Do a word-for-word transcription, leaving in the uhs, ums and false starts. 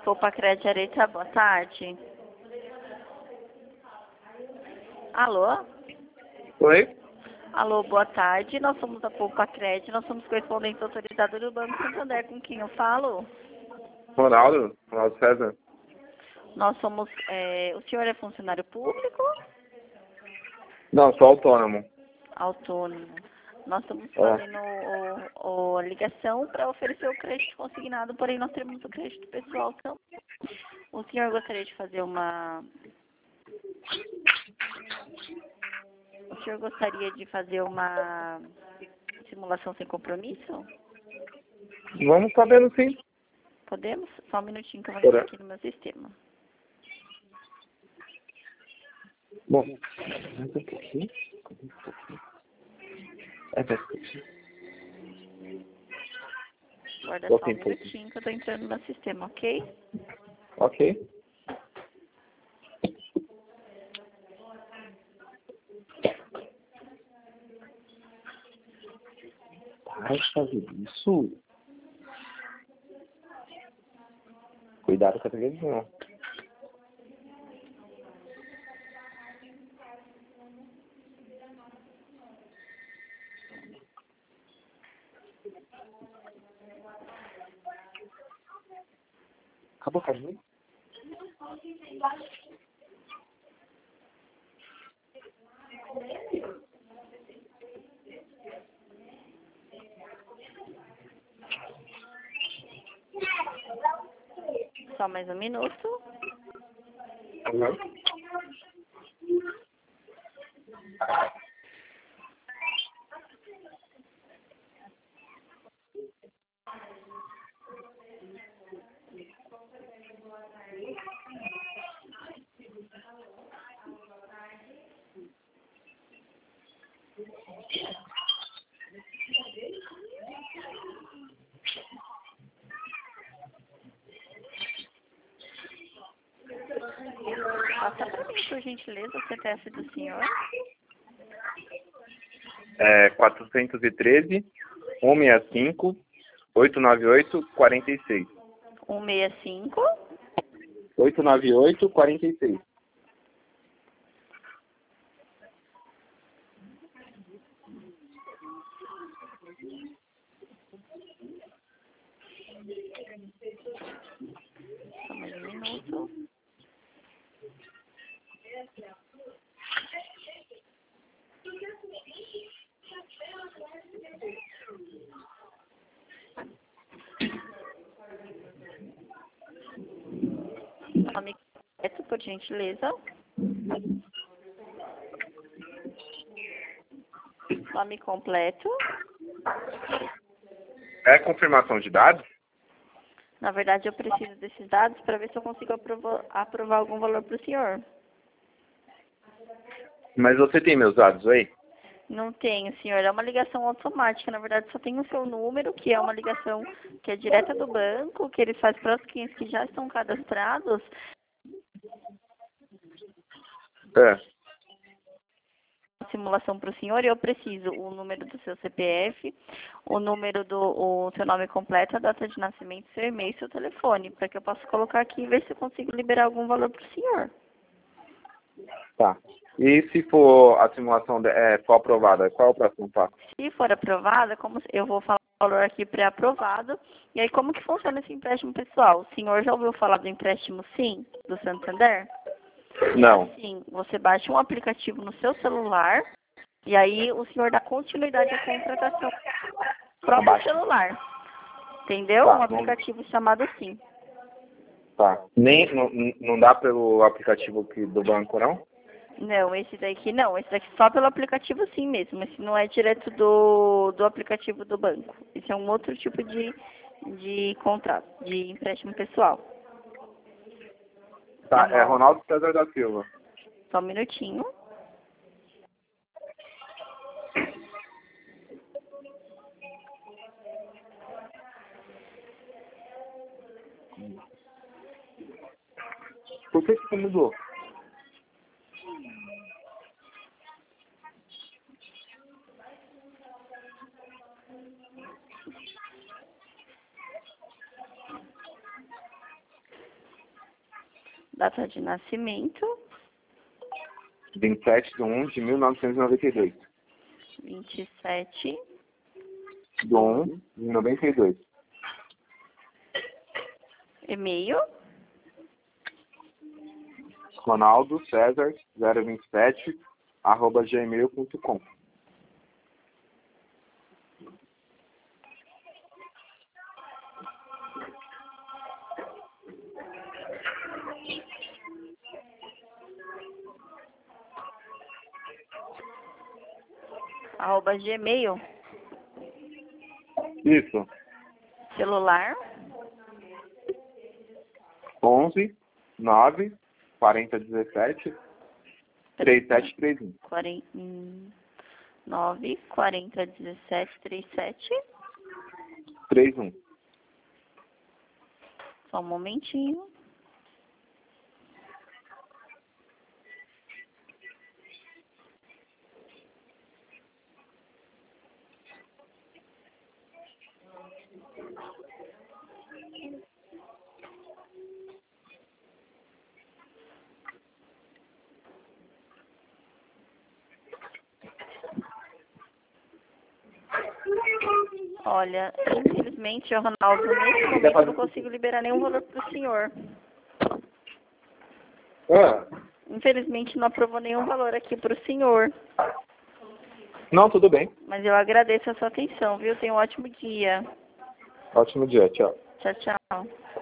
Poupa-Crédito Areta, boa tarde. Alô? Oi? Alô, boa tarde. Nós somos a Poupa-Crédito, nós somos correspondentes autorizados do Banco Santander. Com quem eu falo? Ronaldo? Ronaldo César? Nós somos... É, o senhor é funcionário público? Não, sou autônomo. Autônomo. Nós estamos É. fazendo o, o, a ligação para oferecer o crédito consignado, porém nós temos o crédito pessoal também. O senhor gostaria de fazer uma... O senhor gostaria de fazer uma simulação sem compromisso? Vamos sabendo sim. Podemos? Só um minutinho que eu vou Pode. entrar aqui no meu sistema. Bom, mais um pouquinho. É verdade. Guarda Tô só um sem pouco. minutinho que eu tô entrando no meu sistema, ok? Ok. Para de fazer isso. Cuidado com a televisão. Acabou, Carlinhos? Só mais um minuto. Uhum. Passa para mim, por gentileza, o C P F do senhor. É quatrocentos e treze, cento e sessenta e cinco, oitocentos e noventa e oito, quarenta e seis. cento e sessenta e cinco. oitocentos e noventa e oito, quarenta e seis. Só mais um minuto. Nome completo, por gentileza. Nome completo. É confirmação de dados? Na verdade, eu preciso desses dados para ver se eu consigo aprovar, aprovar algum valor para o senhor. Mas você tem meus dados aí? Não tenho, senhor. É uma ligação automática. Na verdade, só tem o seu número, que é uma ligação que é direta do banco, que ele faz para os clientes que já estão cadastrados. É. Simulação para o senhor e eu preciso o número do seu C P F, o número do o seu nome completo, a data de nascimento, seu e-mail e seu telefone, para que eu possa colocar aqui e ver se eu consigo liberar algum valor para o senhor. Tá. E se for a simulação de, é, for aprovada, qual é o próximo passo? Se for aprovada, como eu vou falar o valor aqui pré-aprovado, e aí como que funciona esse empréstimo pessoal? O senhor já ouviu falar do empréstimo Sim, do Santander? Não. Sim, você baixa um aplicativo no seu celular e aí o senhor dá continuidade à contratação do próprio Abaixa. celular. Entendeu? Tá, Um não- aplicativo chamado Sim. Tá. Nem, não, não dá pelo aplicativo aqui do banco, não? Não, esse daqui não. Esse daqui só pelo aplicativo Sim mesmo. Esse não é direto do, do aplicativo do banco. Esse é um outro tipo de, de contrato, de empréstimo pessoal. Tá, Tem é ó, Ronaldo César da Silva. só um minutinho. Por que que você mudou? Data de nascimento. vinte e sete de um de mil novecentos e noventa e dois. vinte e sete. Do um de noventa e dois. E-mail. Ronaldo César zero vinte e sete arroba gmail ponto com. Arroba Gmail. Isso. Celular. onze nove quarenta dezessete trinta e sete trinta e um. quarenta, nove, quarenta, dezessete, trinta e sete. trinta e um. Só um momentinho. Olha, infelizmente, Ronaldo, nesse momento eu não consigo liberar nenhum valor para o senhor. Ah, Infelizmente, não aprovou nenhum valor aqui para o senhor. não, tudo bem. Mas eu agradeço a sua atenção, viu? Tenha um ótimo dia. Ótimo dia, tchau. Tchau, tchau.